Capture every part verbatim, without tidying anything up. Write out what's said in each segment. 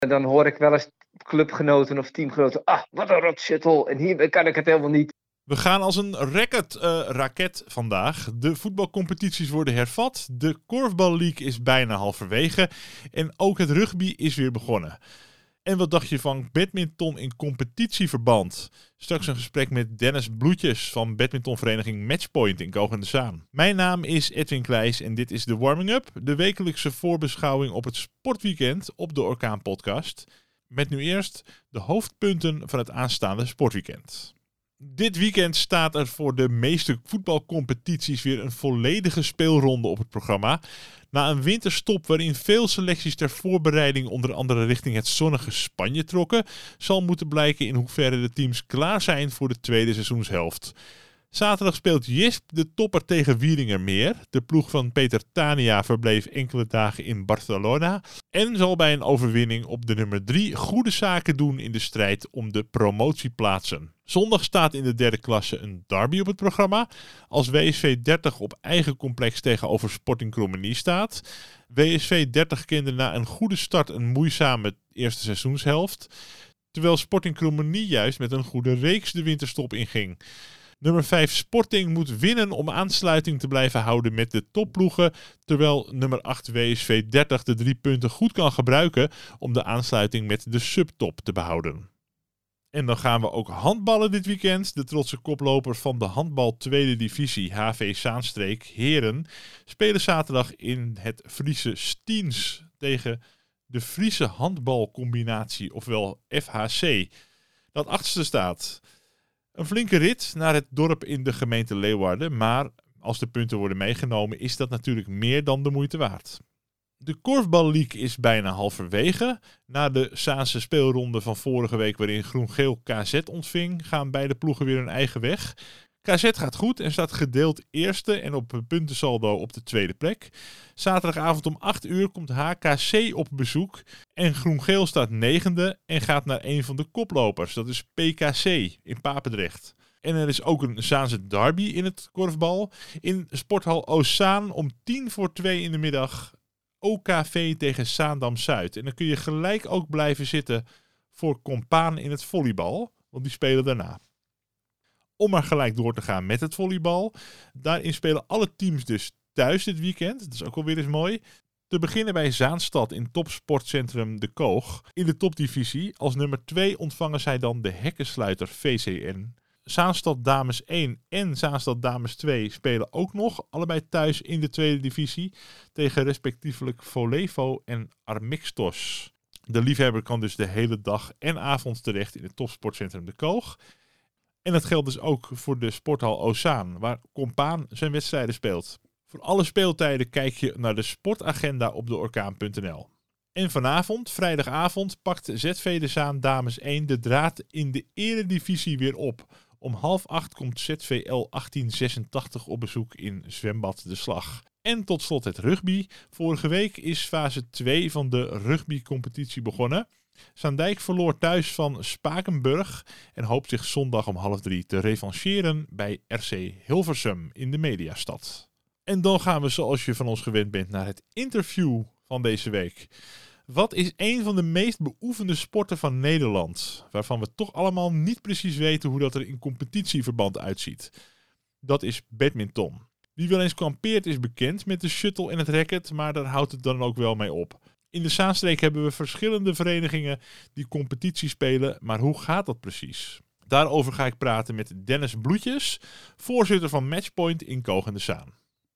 En dan hoor ik wel eens clubgenoten of teamgenoten. Ah, wat een rot shuttle. En hier kan ik het helemaal niet. We gaan als een raket, uh, raket vandaag. De voetbalcompetities worden hervat. De Korfbal League is bijna halverwege. En ook het rugby is weer begonnen. En wat dacht je van badminton in competitieverband? Straks een gesprek met Dennis Bloetjes van badmintonvereniging Matchpoint in Kogendesaan. Mijn naam is Edwin Kleijs en dit is de Warming Up, de wekelijkse voorbeschouwing op het sportweekend op de Orkaan Podcast. Met nu eerst de hoofdpunten van het aanstaande sportweekend. Dit weekend staat er voor de meeste voetbalcompetities weer een volledige speelronde op het programma. Na een winterstop waarin veel selecties ter voorbereiding onder andere richting het zonnige Spanje trokken, zal moeten blijken in hoeverre de teams klaar zijn voor de tweede seizoenshelft. Zaterdag speelt Jisp de topper tegen Wieringermeer. De ploeg van Peter Tania verbleef enkele dagen in Barcelona en zal bij een overwinning op de nummer drie goede zaken doen in de strijd om de promotieplaatsen. Zondag staat in de derde klasse een derby op het programma. Als W S V dertig op eigen complex tegenover Sporting Krommenie staat. W S V dertig kende na een goede start een moeizame eerste seizoenshelft. Terwijl Sporting Krommenie juist met een goede reeks de winterstop inging. Nummer vijf Sporting moet winnen om aansluiting te blijven houden met de topploegen. Terwijl nummer acht W S V dertig de drie punten goed kan gebruiken om de aansluiting met de subtop te behouden. En dan gaan we ook handballen dit weekend. De trotse koplopers van de handbal tweede divisie H V Zaanstreek, Heren, spelen zaterdag in het Friese Stiens tegen de Friese handbalcombinatie, ofwel F H C, dat achtste staat. Een flinke rit naar het dorp in de gemeente Leeuwarden, maar als de punten worden meegenomen is dat natuurlijk meer dan de moeite waard. De Korfbal League is bijna halverwege. Na de Zaanse speelronde van vorige week waarin Groen-Geel K Z ontving, gaan beide ploegen weer hun eigen weg. K Z gaat goed en staat gedeeld eerste en op puntensaldo op de tweede plek. Zaterdagavond om acht uur komt H K C op bezoek en Groen-Geel staat negende en gaat naar een van de koplopers. Dat is P K C in Papendrecht. En er is ook een Zaanse derby in het korfbal. In sporthal Ozaan om tien voor twee in de middag O K V tegen Zaandam-Zuid. En dan kun je gelijk ook blijven zitten voor Compaan in het volleybal, want die spelen daarna. Om maar gelijk door te gaan met het volleybal. Daarin spelen alle teams dus thuis dit weekend. Dat is ook alweer eens mooi. Te beginnen bij Zaanstad in topsportcentrum De Koog. In de topdivisie als nummer twee ontvangen zij dan de hekkensluiter V C N. Zaanstad Dames één en Zaanstad Dames twee spelen ook nog. Allebei thuis in de tweede divisie. Tegen respectievelijk Volevo en Armixtos. De liefhebber kan dus de hele dag en avond terecht in het topsportcentrum De Koog. En dat geldt dus ook voor de sporthal Ozaan, waar Compaan zijn wedstrijden speelt. Voor alle speeltijden kijk je naar de sportagenda op de orkaan punt n l. En vanavond, vrijdagavond, pakt Z V de Zaan Dames één de draad in de eredivisie weer op. Om half acht komt Z V L achttien zesentachtig op bezoek in Zwembad De Slag. En tot slot het rugby. Vorige week is fase twee van de rugbycompetitie begonnen. Zaandijk verloor thuis van Spakenburg en hoopt zich zondag om half drie te revancheren bij R C Hilversum in de Mediastad. En dan gaan we, zoals je van ons gewend bent, naar het interview van deze week. Wat is een van de meest beoefende sporten van Nederland, waarvan we toch allemaal niet precies weten hoe dat er in competitieverband uitziet? Dat is badminton. Wie wel eens kampeert is bekend met de shuttle en het racket, maar daar houdt het dan ook wel mee op. In de Zaanstreek hebben we verschillende verenigingen die competitie spelen, maar hoe gaat dat precies? Daarover ga ik praten met Dennis Bloetjes, voorzitter van Matchpoint in Kogendesaan.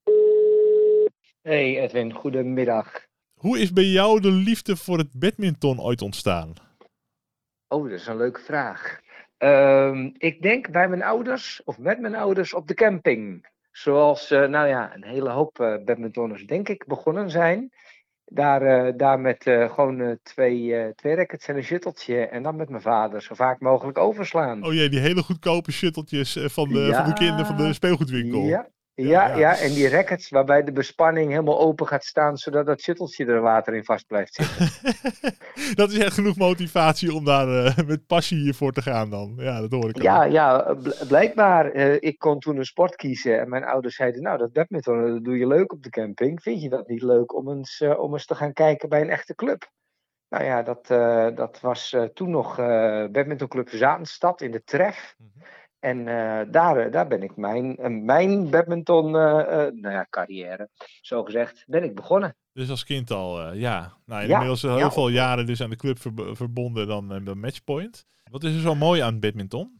Hey Edwin, goedemiddag. Hoe is bij jou de liefde voor het badminton ooit ontstaan? Oh, dat is een leuke vraag. Um, ik denk bij mijn ouders, of met mijn ouders, op de camping. Zoals, uh, nou ja, een hele hoop uh, badmintonners denk ik begonnen zijn. Daar, uh, daar met uh, gewoon uh, twee, uh, twee rackets en een shutteltje. En dan met mijn vader zo vaak mogelijk overslaan. Oh jee, die hele goedkope shutteltjes van de, ja, van de kinderen van de speelgoedwinkel. Ja, ja, ja, ja, en die rackets waarbij de bespanning helemaal open gaat staan, zodat dat shutteltje er later in vast blijft zitten. Dat is echt genoeg motivatie om daar uh, met passie hiervoor te gaan dan. Ja, dat hoor ik Ja, ook. ja, bl- blijkbaar. Uh, ik kon toen een sport kiezen en mijn ouders zeiden, nou, dat badminton, dat doe je leuk op de camping. Vind je dat niet leuk om eens, uh, om eens te gaan kijken bij een echte club? Nou ja, dat, uh, dat was uh, toen nog uh, badmintonclub Zaanstad in de Tref. Mm-hmm. En uh, daar, daar ben ik mijn, uh, mijn badminton uh, uh, nou ja, carrière, zo gezegd, ben ik begonnen. Dus als kind al, uh, ja. Nou, ja, inmiddels heel ja. veel jaren dus aan de club ver- verbonden dan uh, bij Matchpoint. Wat is er zo mooi aan badminton?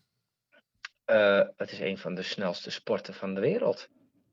Uh, het is een van de snelste sporten van de wereld.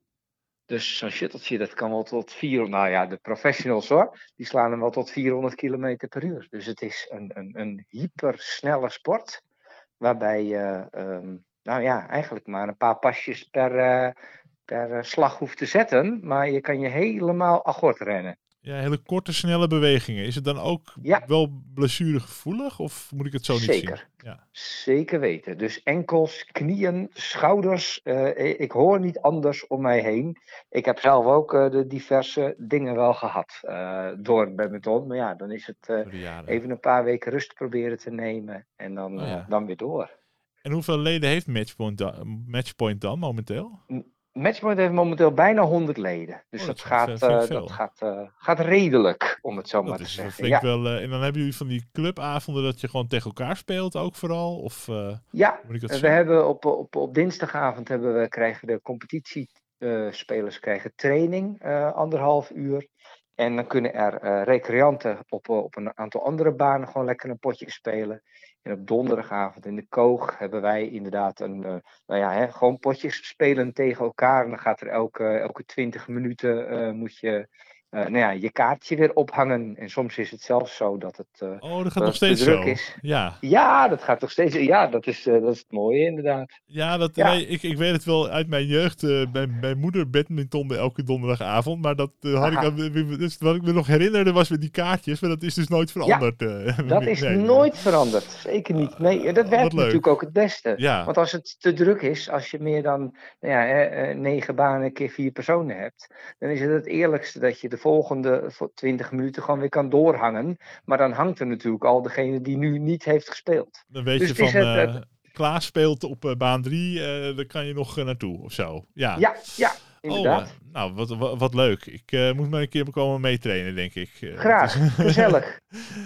Dus zo'n shuttletje, dat kan wel tot vier, nou ja, de professionals hoor, die slaan hem wel tot vierhonderd kilometer per uur. Dus het is een, een, een hypersnelle sport, waarbij je, uh, um, nou ja, eigenlijk maar een paar pasjes per, uh, per uh, slag hoeft te zetten, maar je kan je helemaal agort rennen. Ja, hele korte, snelle bewegingen. Is het dan ook ja. wel blessuregevoelig of moet ik het zo niet Zeker. zien? Ja. Zeker weten. Dus enkels, knieën, schouders. Uh, ik hoor niet anders om mij heen. Ik heb zelf ook uh, de diverse dingen wel gehad uh, door het badminton. Maar ja, dan is het uh, even een paar weken rust proberen te nemen en dan, oh ja. uh, dan weer door. En hoeveel leden heeft Matchpoint dan, Matchpoint dan momenteel? Matchpoint heeft momenteel bijna honderd leden. Dus oh, dat, dat, gaat, uh, dat gaat, uh, gaat redelijk, om het zo dat maar te is zeggen. Flink ja. wel, uh, en dan hebben jullie van die clubavonden dat je gewoon tegen elkaar speelt ook vooral? Of, uh, ja, moet ik dat we zien? hebben op, op, op dinsdagavond hebben we, krijgen de competitiespelers uh, krijgen training, uh, anderhalf uur. En dan kunnen er uh, recreanten op, op een aantal andere banen gewoon lekker een potje spelen. En op donderdagavond in de Koog hebben wij inderdaad een, uh, nou ja, hè, gewoon potjes spelen tegen elkaar. En dan gaat er elke, elke twintig minuten uh, moet je uh, nou ja, je kaartje weer ophangen. En soms is het zelfs zo dat het, uh, oh, dat gaat dat nog steeds te druk zo. is. Ja. ja, dat gaat nog steeds. Ja, dat is, uh, dat is het mooie inderdaad. Ja, dat, ja. Nee, ik, ik weet het wel uit mijn jeugd. Uh, mijn, mijn moeder badmintonde elke donderdagavond. Maar dat uh, had ik, aan, dus wat ik me nog herinnerde was met die kaartjes. Maar dat is dus nooit veranderd. Ja, uh, dat is nee, nooit veranderd. Zeker niet. Nee, dat werkt natuurlijk ook het beste. Ja. Want als het te druk is, als je meer dan nou ja, eh, negen banen keer vier personen hebt, dan is het het eerlijkste dat je de volgende twintig minuten gewoon weer kan doorhangen. Maar dan hangt er natuurlijk al degene die nu niet heeft gespeeld. Dan weet dus je van, het, uh, Klaas speelt op uh, baan drie, uh, daar kan je nog uh, naartoe of zo. Ja, ja, ja inderdaad. Oh, uh, nou, wat, wat, wat leuk. Ik uh, moet maar een keer komen meetrainen, denk ik. Uh, Graag, is... gezellig.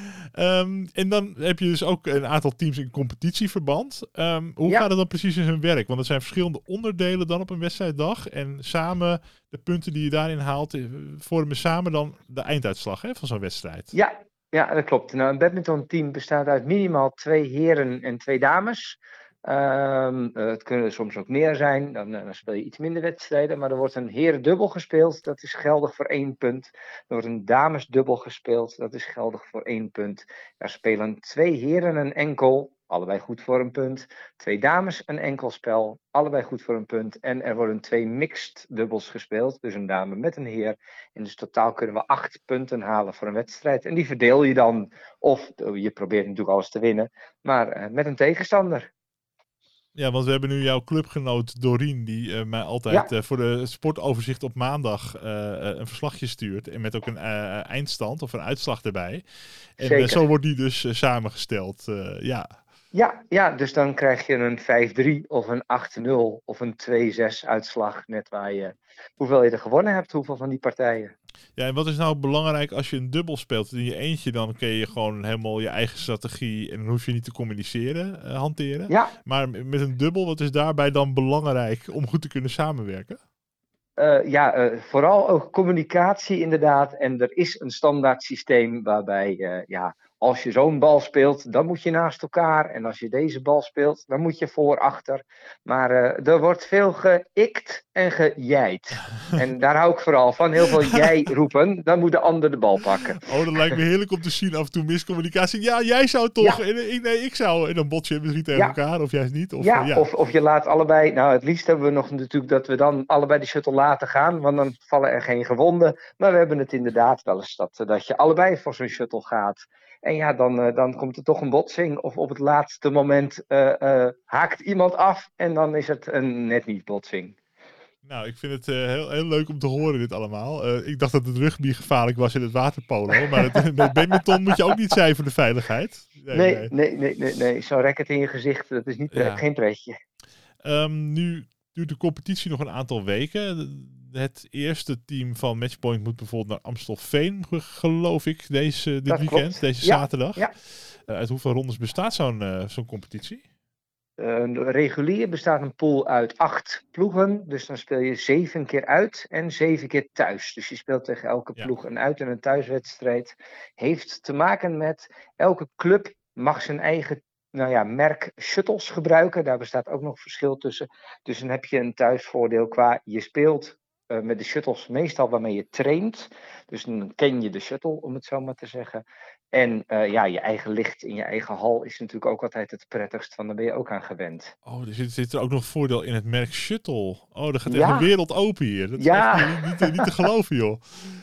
um, en dan heb je dus ook een aantal teams in competitieverband. Um, hoe ja. gaat het dan precies in hun werk? Want er zijn verschillende onderdelen dan op een wedstrijddag. En samen, de punten die je daarin haalt, vormen samen dan de einduitslag hè, van zo'n wedstrijd. Ja. Ja, dat klopt. Nou, een badmintonteam bestaat uit minimaal twee heren en twee dames. Um, uh, het kunnen er soms ook meer zijn, dan, uh, dan speel je iets minder wedstrijden. Maar er wordt een herendubbel gespeeld, dat is geldig voor één punt. Er wordt een damesdubbel gespeeld, dat is geldig voor één punt. Er spelen twee heren een enkel, allebei goed voor een punt. Twee dames een enkelspel, allebei goed voor een punt. En er worden twee mixed dubbels gespeeld, dus een dame met een heer. En dus totaal kunnen we acht punten halen voor een wedstrijd. En die verdeel je dan, of je probeert natuurlijk alles te winnen, maar uh, met een tegenstander. Ja, want we hebben nu jouw clubgenoot Dorien, die uh, mij altijd ja. uh, voor de sportoverzicht op maandag uh, een verslagje stuurt. En met ook een uh, eindstand of een uitslag erbij. En uh, zo wordt die dus uh, samengesteld. Uh, ja. Ja, ja, dus dan krijg je een vijf drie of een acht nul of een twee zes uitslag. Net waar je, hoeveel je er gewonnen hebt, hoeveel van die partijen. Ja, en wat is nou belangrijk als je een dubbel speelt? In je eentje dan kun je gewoon helemaal je eigen strategie en dan hoef je niet te communiceren, uh, hanteren. Ja. Maar met een dubbel, wat is daarbij dan belangrijk om goed te kunnen samenwerken? Uh, ja, uh, vooral ook communicatie inderdaad. En er is een standaard systeem waarbij, uh, ja, als je zo'n bal speelt, dan moet je naast elkaar. En als je deze bal speelt, dan moet je voor, achter. Maar uh, er wordt veel geikt en gejijt. En daar hou ik vooral van. Heel veel jij roepen, dan moet de ander de bal pakken. Oh, dat lijkt me heerlijk om te zien. Af en toe miscommunicatie. Ja, jij zou toch. Ja. En ik, nee, ik zou. En dan bots je misschien tegen ja. elkaar, of juist niet. Of, ja, uh, ja. Of, of je laat allebei. Nou, het liefst hebben we nog natuurlijk dat we dan allebei de shuttle laten gaan. Want dan vallen er geen gewonden. Maar we hebben het inderdaad wel eens dat, dat je allebei voor zo'n shuttle gaat. En ja, dan, uh, dan komt er toch een botsing. Of op het laatste moment uh, uh, haakt iemand af. En dan is het een net niet botsing. Nou, ik vind het uh, heel, heel leuk om te horen dit allemaal. Uh, ik dacht dat het rugby gevaarlijk was in het waterpolo. Maar het, met badminton moet je ook niet zijn voor de veiligheid. Nee, nee, nee. nee, nee, nee. Zo'n racket in je gezicht, dat is niet pre- ja. geen pretje. Um, nu duurt de competitie nog een aantal weken. het eerste team van Matchpoint moet bijvoorbeeld naar Amstelveen, geloof ik, deze, dit Dat weekend, klopt. deze Ja, zaterdag. ja. Uh, uit hoeveel rondes bestaat zo'n uh, zo'n competitie? Uh, regulier bestaat een pool uit acht ploegen. Dus dan speel je zeven keer uit en zeven keer thuis. Dus je speelt tegen elke Ja. ploeg een uit- en een thuiswedstrijd. Heeft te maken met elke club mag zijn eigen nou ja, merk shuttles gebruiken. Daar bestaat ook nog verschil tussen. Dus dan heb je een thuisvoordeel qua je speelt uh, met de shuttles meestal waarmee je traint. Dus dan ken je de shuttle, om het zo maar te zeggen. En uh, ja, je eigen licht in je eigen hal is natuurlijk ook altijd het prettigst, want daar ben je ook aan gewend. Oh, er zit, zit er ook nog voordeel in het merk Shuttle. Oh, er gaat ja. echt een wereld open hier. Dat is ja. echt niet, niet, niet te geloven, joh.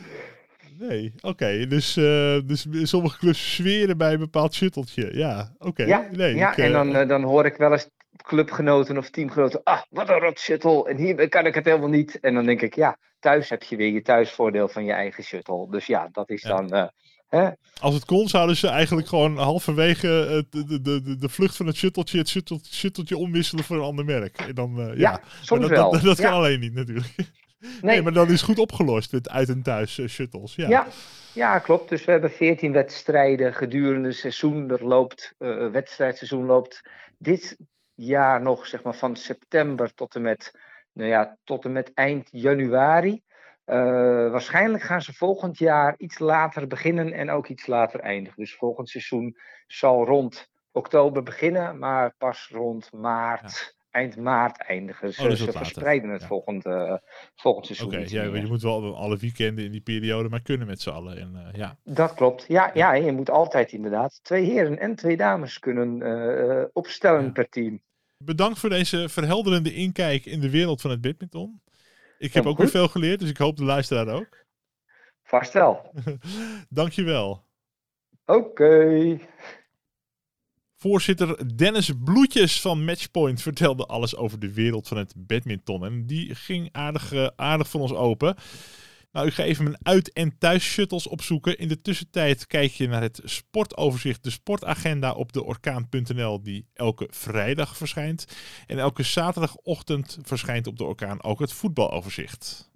Nee, oké. Okay. Dus, uh, dus sommige clubs zweren bij een bepaald shutteltje. Ja, oké. Okay. Ja, nee, ja ik, uh, en dan, uh, dan hoor ik wel eens clubgenoten of teamgenoten. Ah, wat een rot shuttle. En hier kan ik het helemaal niet. En dan denk ik, ja, thuis heb je weer je thuisvoordeel van je eigen shuttle. Dus ja, dat is ja. dan... Uh, hè? Als het kon, zouden ze eigenlijk gewoon halverwege de, de, de, de vlucht van het shutteltje, het shutteltje, shutteltje omwisselen voor een ander merk. En dan, uh, ja, ja, soms dat, wel. Dat, dat kan ja. alleen niet natuurlijk. Nee. Nee, maar dan is goed opgelost met uit en thuis uh, shuttles. Ja. Ja. ja, klopt. Dus we hebben veertien wedstrijden gedurende het seizoen. Er loopt, uh, wedstrijdseizoen loopt dit jaar nog zeg maar van september tot en met, nou ja, tot en met eind januari. Uh, waarschijnlijk gaan ze volgend jaar iets later beginnen en ook iets later eindigen. Dus volgend seizoen zal rond oktober beginnen, maar pas rond maart... Ja. Eind maart eindigen. Dus, oh, dus ze verspreiden het ja. volgend, uh, volgend seizoen. Oké, okay, ja, je moet wel alle weekenden in die periode maar kunnen met z'n allen. En, uh, ja. Dat klopt. Ja, ja, je moet altijd inderdaad twee heren en twee dames kunnen uh, opstellen ja. per team. Bedankt voor deze verhelderende inkijk in de wereld van het badminton. Ik heb Heel ook goed. weer veel geleerd, dus ik hoop de luisteraar ook. Vast wel. Dankjewel. Oké. Okay. Voorzitter Dennis Bloetjes van Matchpoint vertelde alles over de wereld van het badminton. En die ging aardig, uh, aardig voor ons open. Nou, ik ga even mijn uit- en thuis shuttles opzoeken. In de tussentijd kijk je naar het sportoverzicht, de sportagenda op de orkaan punt n l die elke vrijdag verschijnt. En elke zaterdagochtend verschijnt op de orkaan ook het voetbaloverzicht.